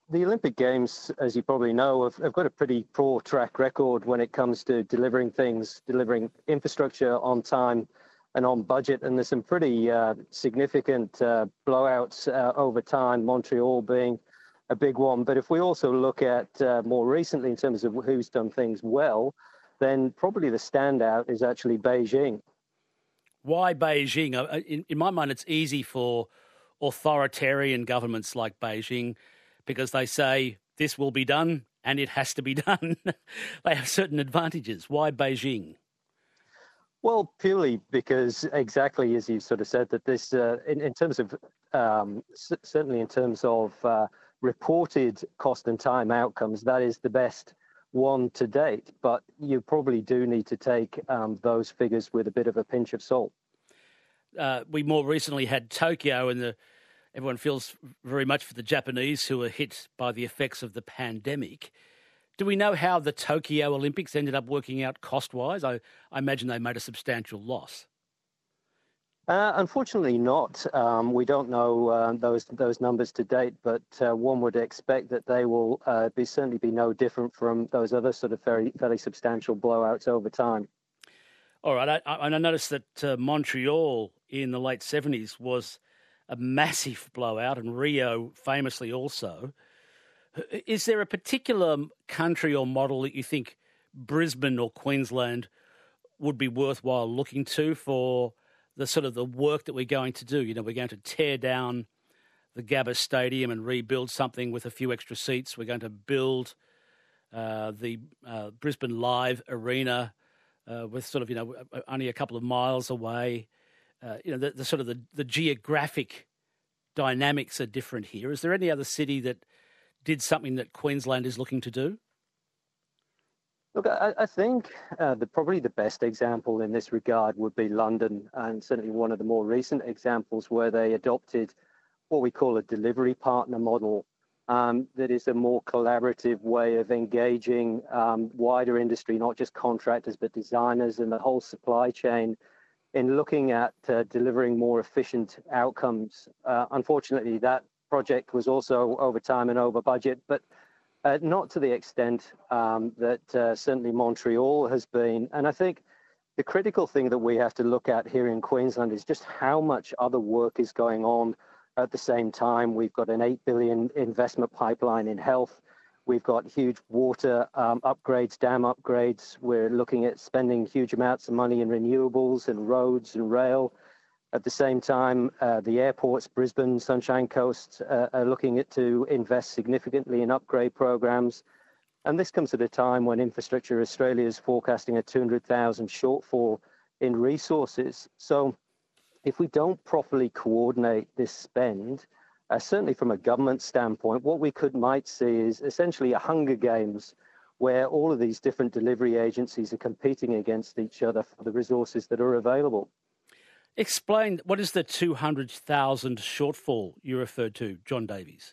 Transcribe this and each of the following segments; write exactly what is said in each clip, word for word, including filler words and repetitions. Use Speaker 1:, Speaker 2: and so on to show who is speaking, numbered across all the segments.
Speaker 1: the Olympic Games, as you probably know, have, have got a pretty poor track record when it comes to delivering things, delivering infrastructure on time and on budget. And there's some pretty uh, significant uh, blowouts uh, over time, Montreal being a big one. But if we also look at uh, more recently in terms of who's done things well, then probably the standout is actually Beijing.
Speaker 2: Why Beijing? In, in my mind, it's easy for authoritarian governments like Beijing because they say this will be done and it has to be done. They have certain advantages. Why Beijing?
Speaker 1: Well, purely because exactly as you sort of said, that this, uh, in, in terms of, um, c- certainly in terms of uh, reported cost and time outcomes, that is the best one to date. But you probably do need to take um, those figures with a bit of a pinch of salt.
Speaker 2: Uh, we more recently had Tokyo, and the, everyone feels very much for the Japanese who were hit by the effects of the pandemic. Do we know how the Tokyo Olympics ended up working out cost-wise? I, I imagine they made a substantial loss.
Speaker 1: Uh, unfortunately not. Um, we don't know uh, those those numbers to date, but uh, one would expect that they will uh, be certainly be no different from those other sort of very fairly substantial blowouts over time.
Speaker 2: All right, I, I noticed that uh, Montreal in the late seventies was a massive blowout, and Rio famously also. Is there a particular country or model that you think Brisbane or Queensland would be worthwhile looking to for the sort of the work that we're going to do? You know, we're going to tear down the Gabba Stadium and rebuild something with a few extra seats. We're going to build uh, the uh, Brisbane Live Arena uh, with sort of, you know, only a couple of miles away. Uh, you know, the, the sort of the, the geographic dynamics are different here. Is there any other city that did something that Queensland is looking to do?
Speaker 1: Look, I, I think uh, the, probably the best example in this regard would be London, and certainly one of the more recent examples where they adopted what we call a delivery partner model. Um, that is a more collaborative way of engaging um, wider industry, not just contractors, but designers and the whole supply chain in looking at uh, delivering more efficient outcomes. Uh, unfortunately, that project was also over time and over budget, but Uh, not to the extent um, that uh, certainly Montreal has been. And I think the critical thing that we have to look at here in Queensland is just how much other work is going on at the same time. We've got an eight billion dollars investment pipeline in health. We've got huge water um, upgrades, dam upgrades. We're looking at spending huge amounts of money in renewables and roads and rail. At the same time, uh, the airports, Brisbane, Sunshine Coast, uh, are looking at to invest significantly in upgrade programs. And this comes at a time when Infrastructure Australia is forecasting a two hundred thousand shortfall in resources. So if we don't properly coordinate this spend, uh, certainly from a government standpoint, what we could might see is essentially a Hunger Games where all of these different delivery agencies are competing against each other for the resources that are available.
Speaker 2: Explain, what is the two hundred thousand shortfall you referred to, John Davies?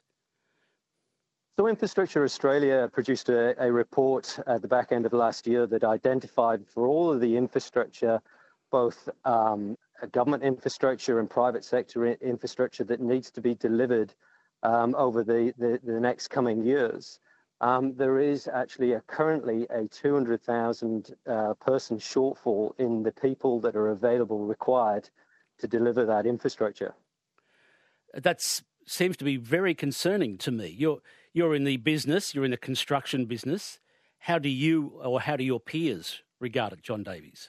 Speaker 1: So Infrastructure Australia produced a, a report at the back end of last year that identified for all of the infrastructure, both um, government infrastructure and private sector infrastructure that needs to be delivered um, over the, the, the next coming years. Um, there is actually a, currently a two hundred thousand uh, person shortfall in the people that are available required to deliver that infrastructure.
Speaker 2: That seems to be very concerning to me. You're you're in the business, you're in the construction business. How do you or how do your peers regard it, John Davies?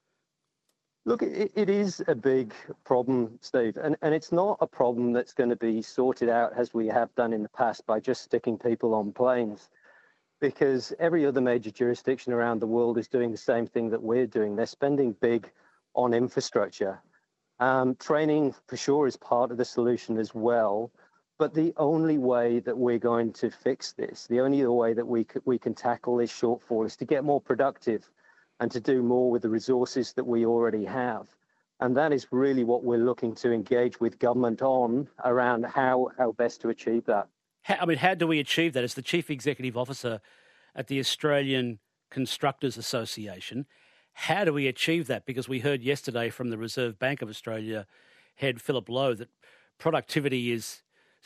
Speaker 1: Look, it, it is a big problem, Steve, and, and it's not a problem that's going to be sorted out as we have done in the past by just sticking people on planes, because every other major jurisdiction around the world is doing the same thing that we're doing. They're spending big on infrastructure. Um, training, for sure, is part of the solution as well, but the only way that we're going to fix this, the only way that we, c- we can tackle this shortfall is to get more productive and to do more with the resources that we already have. And that is really what we're looking to engage with government on around how, how best to achieve that.
Speaker 2: How, I mean, how do we achieve that? As the Chief Executive Officer at the Australian Constructors Association, how do we achieve that? Because we heard yesterday from the Reserve Bank of Australia head Philip Lowe that productivity is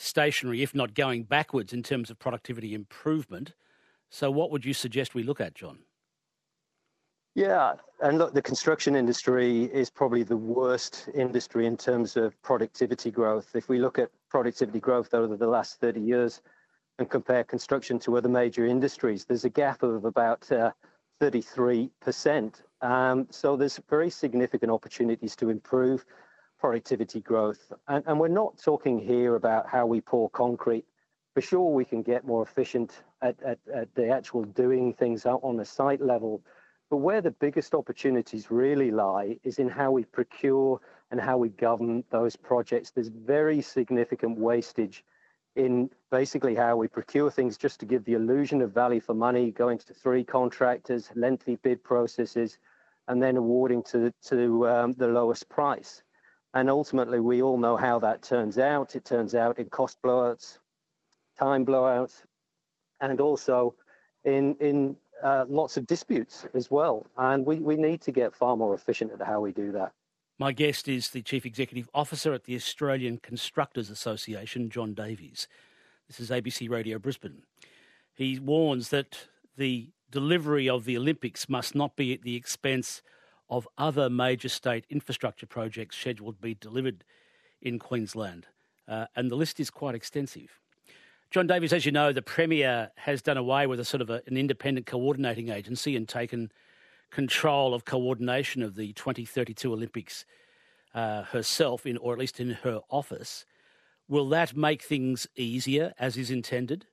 Speaker 2: stationary, if not going backwards in terms of productivity improvement. So what would you suggest we look at, John?
Speaker 1: Yeah, and look, the construction industry is probably the worst industry in terms of productivity growth. If we look at productivity growth over the last thirty years and compare construction to other major industries, there's a gap of about uh, thirty-three percent. Um, so there's very significant opportunities to improve productivity growth. And, and we're not talking here about how we pour concrete. For sure, we can get more efficient at, at, at the actual doing things out on the site level. But where the biggest opportunities really lie is in how we procure and how we govern those projects. There's very significant wastage in basically how we procure things, just to give the illusion of value for money, going to three contractors, lengthy bid processes, and then awarding to, to um, the lowest price. And ultimately, we all know how that turns out. It turns out in cost blowouts, time blowouts, and also in in uh, lots of disputes as well. And we, we need to get far more efficient at how we do that.
Speaker 2: My guest is the Chief Executive Officer at the Australian Constructors Association, John Davies. This is A B C Radio Brisbane. He warns that the delivery of the Olympics must not be at the expense of other major state infrastructure projects scheduled to be delivered in Queensland. Uh, and the list is quite extensive. John Davies, as you know, the Premier has done away with a sort of a, an independent coordinating agency and taken control of coordination of the twenty thirty-two Olympics uh, herself, in, or at least in her office. Will that make things easier, as is intended?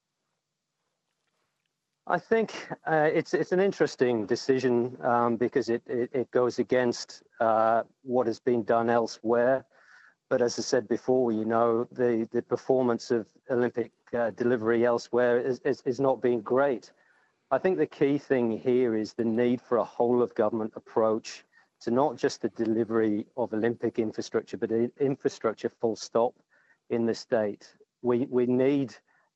Speaker 1: I think uh, it's it's an interesting decision um, because it, it, it goes against uh, what has been done elsewhere. But as I said before, you know, the, the performance of Olympic uh, delivery elsewhere is, is, is not being great. I think the key thing here is the need for a whole of government approach to not just the delivery of Olympic infrastructure, but infrastructure full stop in the state. We, we need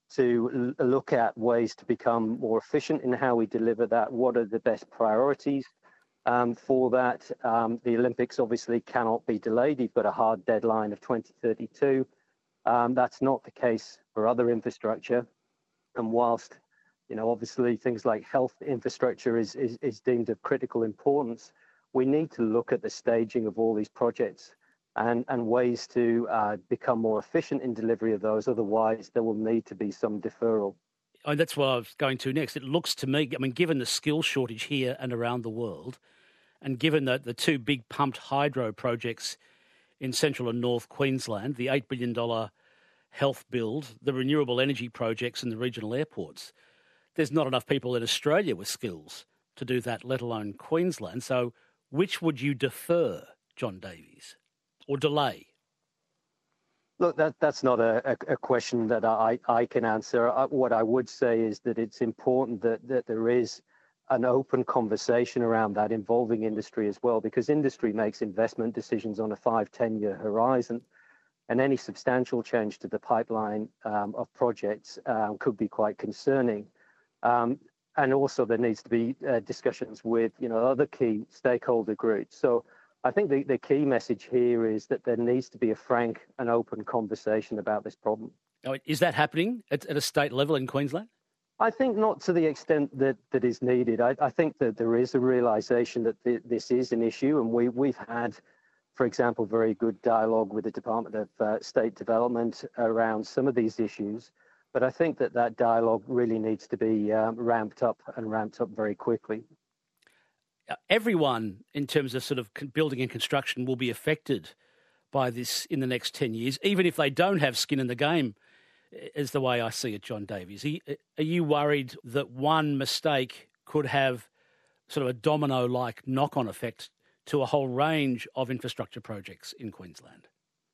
Speaker 1: to l- look at ways to become more efficient in how we deliver that. What are the best priorities? Um, for that, um, the Olympics obviously cannot be delayed. You've got a hard deadline of twenty thirty-two. Um, that's not the case for other infrastructure. And whilst, you know, obviously things like health infrastructure is, is, is deemed of critical importance, we need to look at the staging of all these projects and, and ways to uh, become more efficient in delivery of those. Otherwise, there will need to be some deferral.
Speaker 2: Oh, that's what I was going to next. It looks to me, I mean, given the skill shortage here and around the world, and given that the two big pumped hydro projects in central and north Queensland, the eight billion dollars health build, the renewable energy projects and the regional airports, there's not enough people in Australia with skills to do that, let alone Queensland. So which would you defer, John Davies, or delay?
Speaker 1: Look, that, that's not a, a, a question that I, I can answer. I, what I would say is that it's important that, that there is an open conversation around that involving industry as well, because industry makes investment decisions on a five, ten-year horizon, and any substantial change to the pipeline um, of projects um, could be quite concerning. Um, and also there needs to be uh, discussions with, you know, other key stakeholder groups. So I think the, the key message here is that there needs to be a frank and open conversation about this problem.
Speaker 2: Oh, is that happening at, at a state level in Queensland?
Speaker 1: I think not to the extent that, that is needed. I, I think that there is a realization that th- this is an issue, and we, we've had, for example, very good dialogue with the Department of uh, State Development around some of these issues. But I think that that dialogue really needs to be um, ramped up and ramped up very quickly.
Speaker 2: Everyone, in terms of sort of building and construction, will be affected by this in the next ten years, even if they don't have skin in the game, is the way I see it, John Davies. Are you worried that one mistake could have sort of a domino-like knock-on effect to a whole range of infrastructure projects in Queensland?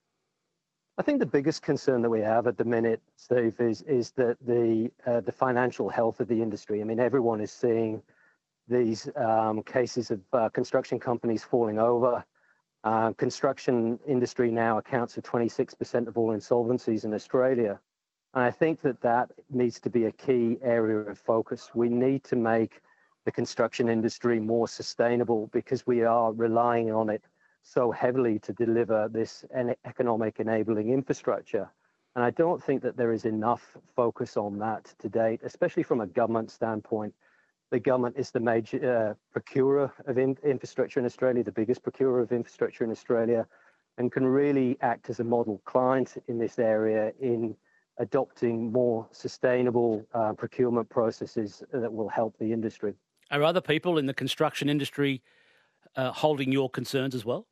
Speaker 1: I think the biggest concern that we have at the minute, Steve, is is that the uh, the financial health of the industry. I mean, everyone is seeing these um, cases of uh, construction companies falling over. Uh, construction industry now accounts for twenty-six percent of all insolvencies in Australia. And I think that that needs to be a key area of focus. We need to make the construction industry more sustainable because we are relying on it so heavily to deliver this economic enabling infrastructure. And I don't think that there is enough focus on that to date, especially from a government standpoint. The government is the major uh, procurer of in- infrastructure in Australia, the biggest procurer of infrastructure in Australia, and can really act as a model client in this area in adopting more sustainable uh, procurement processes that will help the industry.
Speaker 2: Are other people in the construction industry uh, holding your concerns as well?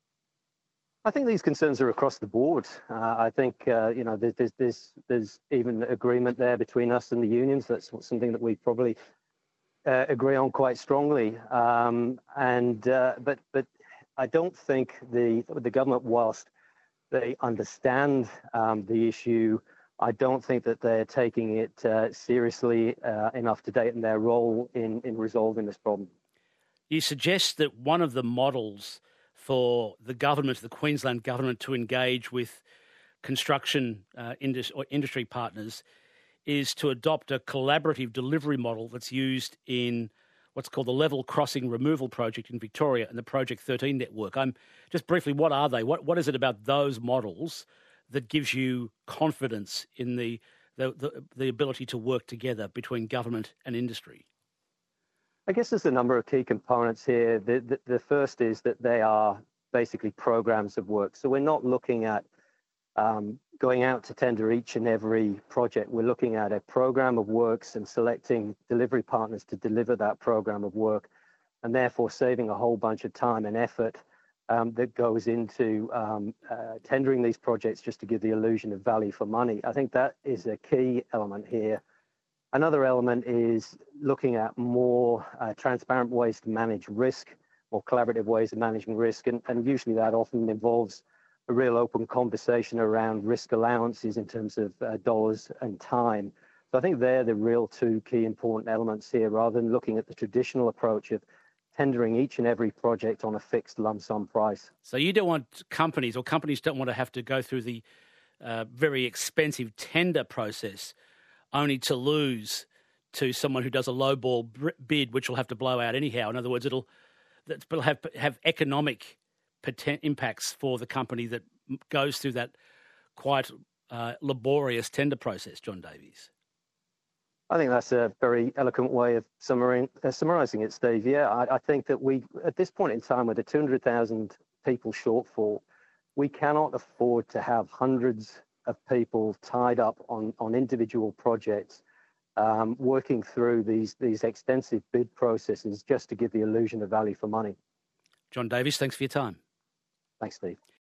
Speaker 1: I think these concerns are across the board. Uh, I think uh, you know there's, there's there's even agreement there between us and the unions. That's something that we probably uh, agree on quite strongly. Um, and uh, but but I don't think the the government, whilst they understand um, the issue, I don't think that they're taking it uh, seriously uh, enough to date in their role in in resolving this problem.
Speaker 2: You suggest that one of the models for the government, the Queensland government, to engage with construction uh, indus- or industry partners is to adopt a collaborative delivery model that's used in what's called the Level Crossing Removal Project in Victoria and the Project thirteen network. I'm just briefly, what are they? What What is it about those models that gives you confidence in the the, the, the ability to work together between government and industry?
Speaker 1: I guess there's a number of key components here. The, the, the first is that they are basically programs of work. So we're not looking at um, going out to tender each and every project. We're looking at a program of works and selecting delivery partners to deliver that program of work, and therefore saving a whole bunch of time and effort um, that goes into um, uh, tendering these projects just to give the illusion of value for money. I think that is a key element here. Another element is looking at more uh, transparent ways to manage risk, more collaborative ways of managing risk, and, and usually that often involves a real open conversation around risk allowances in terms of uh, dollars and time. So I think they're the real two key important elements here, rather than looking at the traditional approach of tendering each and every project on a fixed lump sum price.
Speaker 2: So you don't want companies, or companies don't want to have to go through the uh, very expensive tender process only to lose to someone who does a lowball bid, which will have to blow out anyhow. In other words, it'll, it'll have have economic poten- impacts for the company that goes through that quite uh, laborious tender process. John Davies.
Speaker 1: I think that's a very eloquent way of summarizing, uh, summarizing it, Steve. Yeah, I, I think that we, at this point in time, with a two hundred thousand people shortfall, we cannot afford to have hundreds of people tied up on, on individual projects, um, working through these, these extensive bid processes just to give the illusion of value for money.
Speaker 2: John Davies, thanks for your time.
Speaker 1: Thanks, Steve.